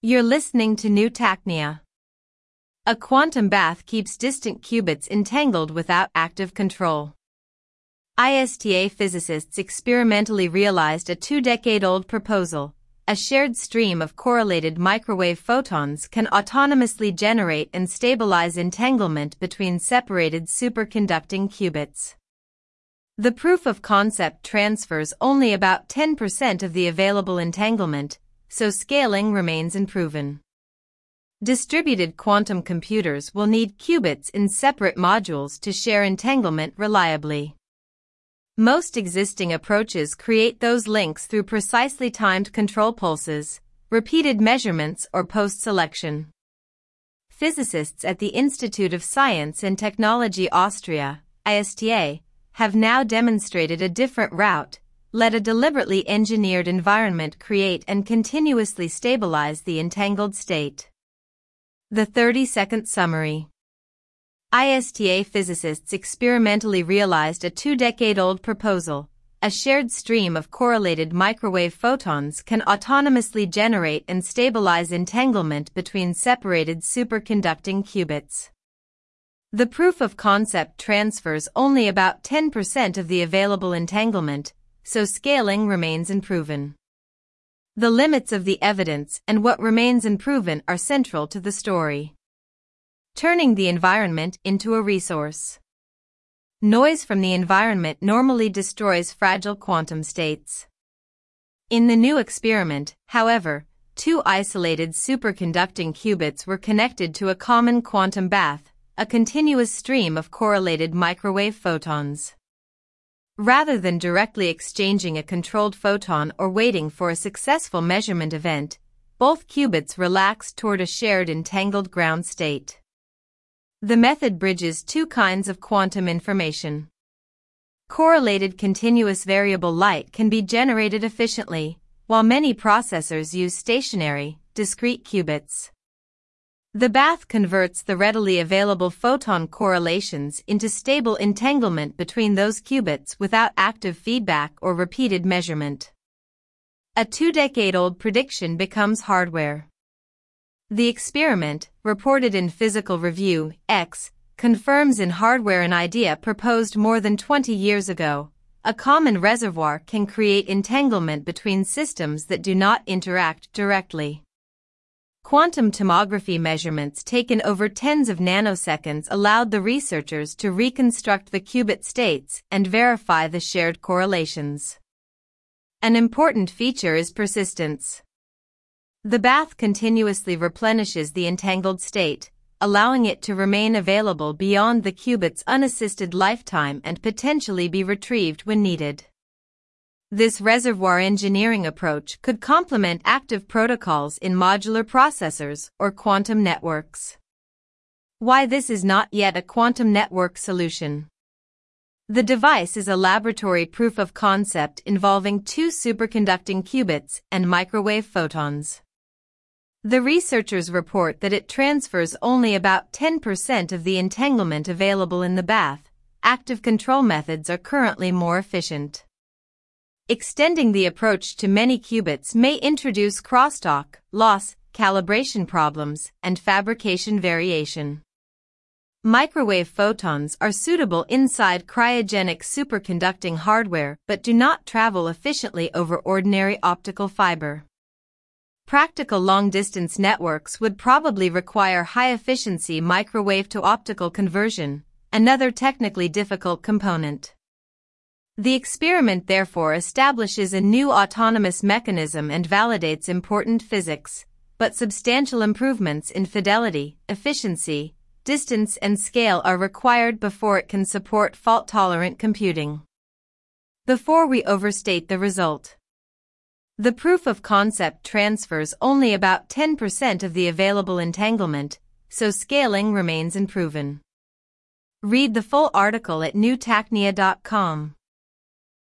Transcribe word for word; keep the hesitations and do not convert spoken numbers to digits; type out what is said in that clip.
You're listening to Newtachnia. A quantum bath keeps distant qubits entangled without active control. I S T A physicists experimentally realized a two-decade-old proposal. A shared stream of correlated microwave photons can autonomously generate and stabilize entanglement between separated superconducting qubits. The proof of concept transfers only about ten percent of the available entanglement, so scaling remains unproven. Distributed quantum computers will need qubits in separate modules to share entanglement reliably. Most existing approaches create those links through precisely timed control pulses, repeated measurements, or post-selection. Physicists at the Institute of Science and Technology Austria, I S T A, have now demonstrated a different route. Let a deliberately engineered environment create and continuously stabilize the entangled state. The thirty-second summary. I S T A physicists experimentally realized a two-decade-old proposal. A shared stream of correlated microwave photons can autonomously generate and stabilize entanglement between separated superconducting qubits. The proof of concept transfers only about ten percent of the available entanglement, so scaling remains unproven. The limits of the evidence and what remains unproven are central to the story. Turning the environment into a resource. Noise from the environment normally destroys fragile quantum states. In the new experiment, however, two isolated superconducting qubits were connected to a common quantum bath, a continuous stream of correlated microwave photons. Rather than directly exchanging a controlled photon or waiting for a successful measurement event, both qubits relaxed toward a shared entangled ground state. The method bridges two kinds of quantum information. Correlated continuous variable light can be generated efficiently, while many processors use stationary, discrete qubits. The bath converts the readily available photon correlations into stable entanglement between those qubits without active feedback or repeated measurement. A two-decade-old prediction becomes hardware. The experiment, reported in Physical Review, X, confirms in hardware an idea proposed more than twenty years ago. A common reservoir can create entanglement between systems that do not interact directly. Quantum tomography measurements taken over tens of nanoseconds allowed the researchers to reconstruct the qubit states and verify the shared correlations. An important feature is persistence. The bath continuously replenishes the entangled state, allowing it to remain available beyond the qubit's unassisted lifetime and potentially be retrieved when needed. This reservoir engineering approach could complement active protocols in modular processors or quantum networks. Why this is not yet a quantum network solution. The device is a laboratory proof of concept involving two superconducting qubits and microwave photons. The researchers report that it transfers only about ten percent of the entanglement available in the bath. Active control methods are currently more efficient. Extending the approach to many qubits may introduce crosstalk, loss, calibration problems, and fabrication variation. Microwave photons are suitable inside cryogenic superconducting hardware but do not travel efficiently over ordinary optical fiber. Practical long-distance networks would probably require high-efficiency microwave-to-optical conversion, another technically difficult component. The experiment therefore establishes a new autonomous mechanism and validates important physics, but substantial improvements in fidelity, efficiency, distance and scale are required before it can support fault-tolerant computing. Before we overstate the result. The proof of concept transfers only about ten percent of the available entanglement, so scaling remains unproven. Read the full article at newtachnia dot com.